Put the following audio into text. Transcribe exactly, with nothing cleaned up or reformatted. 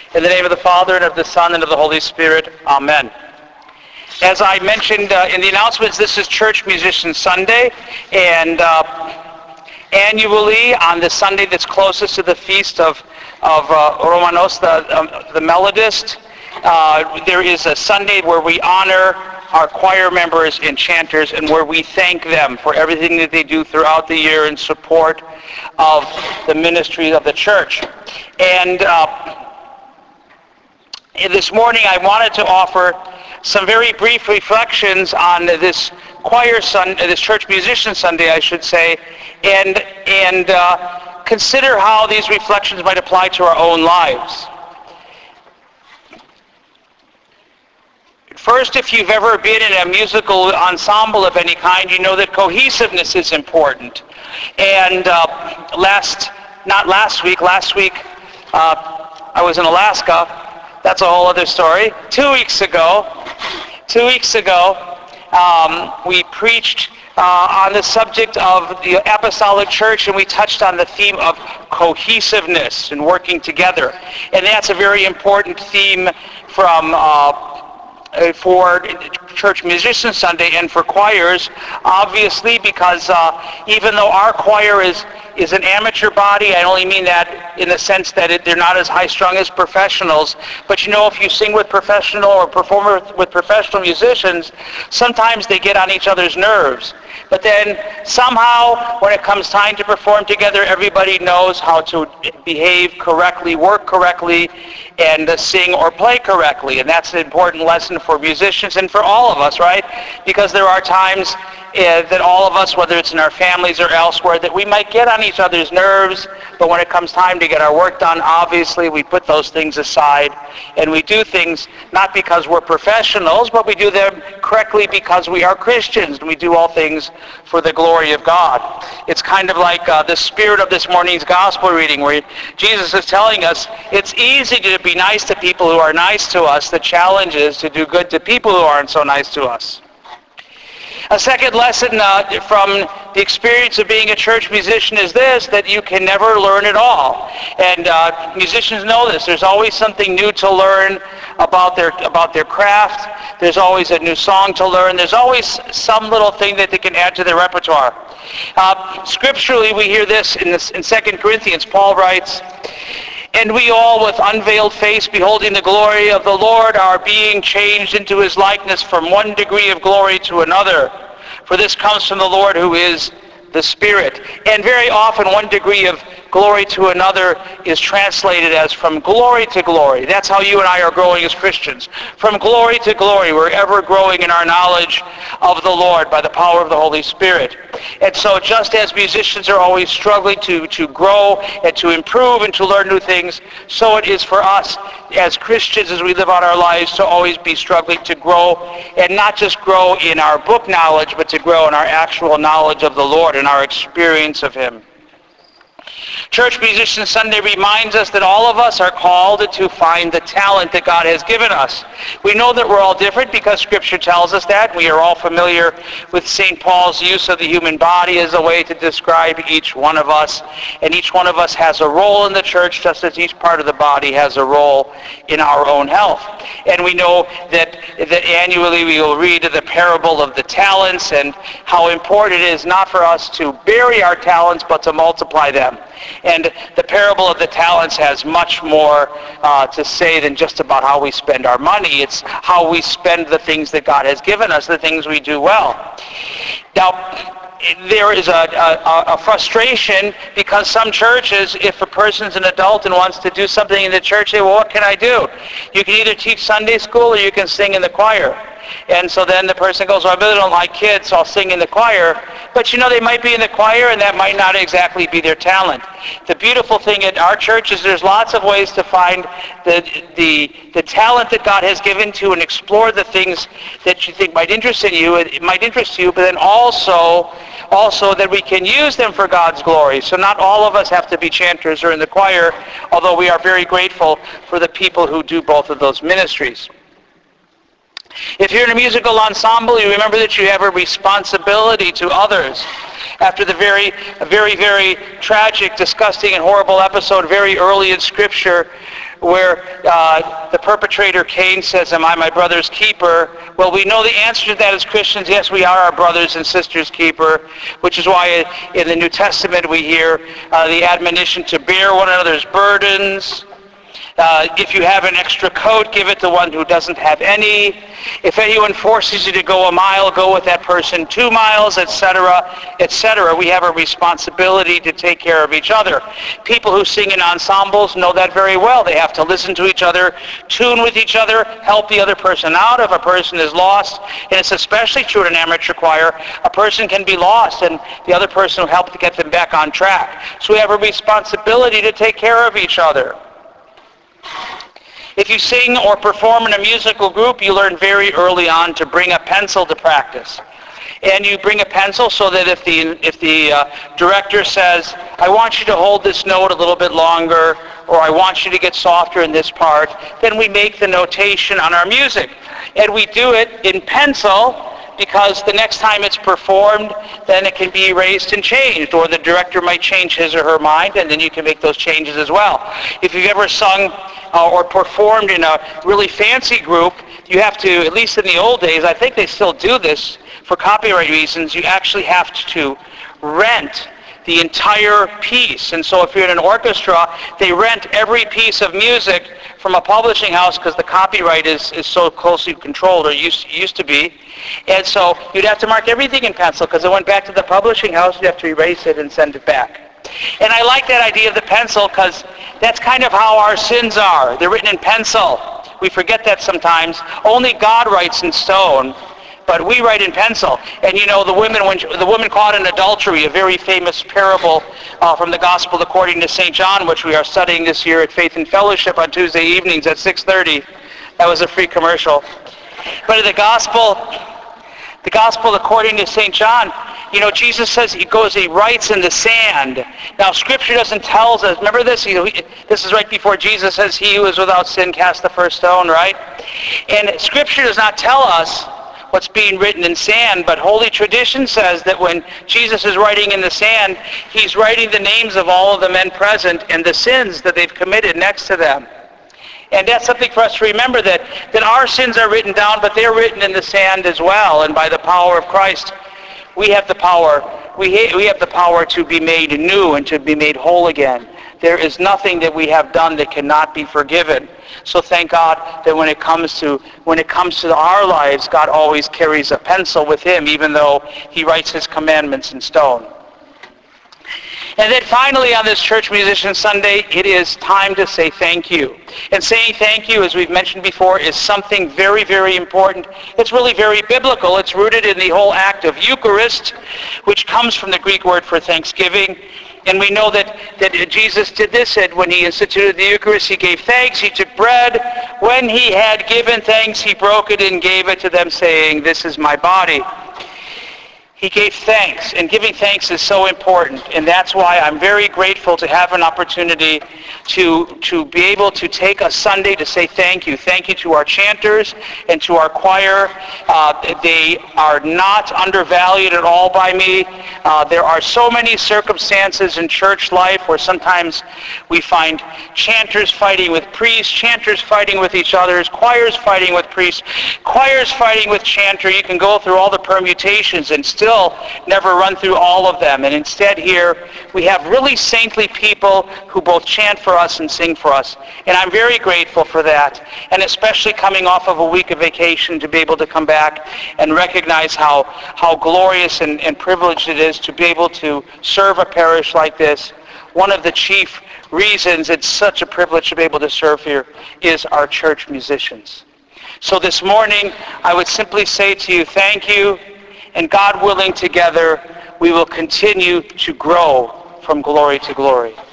In the name of the Father, and of the Son, and of the Holy Spirit. Amen. As I mentioned uh, in the announcements, this is Church Musician Sunday, and uh, annually on the Sunday that's closest to the feast of, of uh, Romanos, the, um, the melodist, uh, there is a Sunday where we honor our choir members and chanters, and where we thank them for everything that they do throughout the year in support of the ministry of the church. And uh, this morning I wanted to offer some very brief reflections on this choir Sunday, this Church Musician Sunday, I should say, and and uh, consider how these reflections might apply to our own lives. First, if you've ever been in a musical ensemble of any kind, you know that cohesiveness is important. And uh, last, not last week, last week uh, I was in Alaska. That's a whole other story. Two weeks ago, two weeks ago, um, we preached uh, on the subject of the Apostolic Church, and we touched on the theme of cohesiveness and working together. And that's a very important theme from uh, for Church Musician Sunday and for choirs, obviously, because uh, even though our choir is is an amateur body, I only mean that in the sense that it, they're not as high-strung as professionals, but you know, if you sing with professional or perform with professional musicians, sometimes they get on each other's nerves. But then somehow, when it comes time to perform together, everybody knows how to behave correctly, work correctly, and uh, sing or play correctly. And that's an important lesson for musicians and for all of us, right? Because there are times uh, that all of us, whether it's in our families or elsewhere, that we might get on each other's nerves, but when it comes time to get our work done, obviously we put those things aside, and we do things not because we're professionals, but we do them correctly because we are Christians, and we do all things for the glory of God. It's kind of like uh, the spirit of this morning's gospel reading, where Jesus is telling us it's easy to be nice to people who are nice to us. The challenge is to do good to people who aren't so nice to us. A second lesson uh, from the experience of being a church musician is this, that you can never learn it all. And uh, musicians know this. There's always something new to learn about their about their craft. There's always a new song to learn. There's always some little thing that they can add to their repertoire. Uh, scripturally, we hear this in, this in Second Corinthians. Paul writes, "And we all, with unveiled face, beholding the glory of the Lord, are being changed into his likeness from one degree of glory to another. For this comes from the Lord, who is the Spirit." And very often one degree of glory to another is translated as from glory to glory. That's how you and I are growing as Christians. From glory to glory, we're ever growing in our knowledge of the Lord by the power of the Holy Spirit. And so just as musicians are always struggling to, to grow and to improve and to learn new things, so it is for us as Christians as we live out our lives to always be struggling to grow, and not just grow in our book knowledge, but to grow in our actual knowledge of the Lord and our experience of him. Church Musician Sunday reminds us that all of us are called to find the talent that God has given us. We know that we're all different because Scripture tells us that. We are all familiar with Saint Paul's use of the human body as a way to describe each one of us. And each one of us has a role in the church, just as each part of the body has a role in our own health. And we know that, that annually we will read the parable of the talents and how important it is not for us to bury our talents, but to multiply them. And the parable of the talents has much more uh, to say than just about how we spend our money. It's how we spend the things that God has given us, the things we do well. Now, there is a, a, a frustration because some churches, if a person's an adult and wants to do something in the church, they say, well, what can I do? You can either teach Sunday school or you can sing in the choir. And so then the person goes, well, I really don't like kids, so I'll sing in the choir. But you know, they might be in the choir and that might not exactly be their talent. The beautiful thing at our church is there's lots of ways to find the, the, the talent that God has given to and explore the things that you think might interest in you, it might interest you, but then also, also that we can use them for God's glory. So not all of us have to be chanters or in the choir, although we are very grateful for the people who do both of those ministries. If you're in a musical ensemble, you remember that you have a responsibility to others. After the very, very, very tragic, disgusting, and horrible episode very early in Scripture where uh, the perpetrator Cain says, am I my brother's keeper? Well, we know the answer to that as Christians. Yes, we are our brothers and sisters' keeper, which is why in the New Testament we hear uh, the admonition to bear one another's burdens. Uh, if you have an extra coat, give it to one who doesn't have any. If anyone forces you to go a mile, go with that person two miles, et cetera, et cetera. We have a responsibility to take care of each other. People who sing in ensembles know that very well. They have to listen to each other, tune with each other, help the other person out if a person is lost. And it's especially true in an amateur choir. A person can be lost, and the other person will help to get them back on track. So we have a responsibility to take care of each other. If you sing or perform in a musical group, you learn very early on to bring a pencil to practice. And you bring a pencil so that if the, if the uh, director says, I want you to hold this note a little bit longer, or I want you to get softer in this part, then we make the notation on our music. And we do it in pencil, because the next time it's performed, then it can be erased and changed, or the director might change his or her mind, and then you can make those changes as well. If you've ever sung uh, or performed in a really fancy group, you have to, at least in the old days, I think they still do this for copyright reasons, you actually have to rent the entire piece. And so if you're in an orchestra, they rent every piece of music from a publishing house because the copyright is, is so closely controlled, or used, used to be. And so you'd have to mark everything in pencil because it went back to the publishing house. You'd have to erase it and send it back. And I like that idea of the pencil because that's kind of how our sins are. They're written in pencil. We forget that sometimes. Only God writes in stone, but we write in pencil. And you know, the women, when the woman caught in adultery, a very famous parable uh, from the Gospel according to Saint John, which we are studying this year at Faith and Fellowship on Tuesday evenings at six thirty. That was a free commercial. But in the Gospel, the Gospel according to Saint John, you know, Jesus says he goes, he writes in the sand. Now, Scripture doesn't tell us, remember this? You know, this is right before Jesus says, he who is without sin cast the first stone, right? And Scripture does not tell us what's being written in sand, but Holy Tradition says that when Jesus is writing in the sand, he's writing the names of all of the men present and the sins that they've committed next to them. And that's something for us to remember, that, that our sins are written down, but they're written in the sand as well. And by the power of Christ, we have the power, we, ha- we have the power to be made new and to be made whole again. There is nothing that we have done that cannot be forgiven. So thank God that when it comes to when it comes to our lives, God always carries a pencil with him, even though he writes his commandments in stone. And then finally on this Church Musician Sunday, it is time to say thank you. And saying thank you, as we've mentioned before, is something very, very important. It's really very biblical. It's rooted in the whole act of Eucharist, which comes from the Greek word for thanksgiving. And we know that, that Jesus did this, and when he instituted the Eucharist, he gave thanks, he took bread. When he had given thanks, he broke it and gave it to them, saying, this is my body. He gave thanks, and giving thanks is so important, and that's why I'm very grateful to have an opportunity to, to be able to take a Sunday to say thank you. Thank you to our chanters and to our choir. Uh, they are not undervalued at all by me. Uh, there are so many circumstances in church life where sometimes we find chanters fighting with priests, chanters fighting with each other, choirs fighting with priests, choirs fighting with chanter. You can go through all the permutations and still never run through all of them. And instead here, we have really saintly people who both chant for us and sing for us. And I'm very grateful for that. And especially coming off of a week of vacation to be able to come back and recognize how, how glorious and, and privileged it is to be able to serve a parish like this. One of the chief reasons it's such a privilege to be able to serve here is our church musicians. So this morning, I would simply say to you, thank you. And God willing, together, we will continue to grow from glory to glory.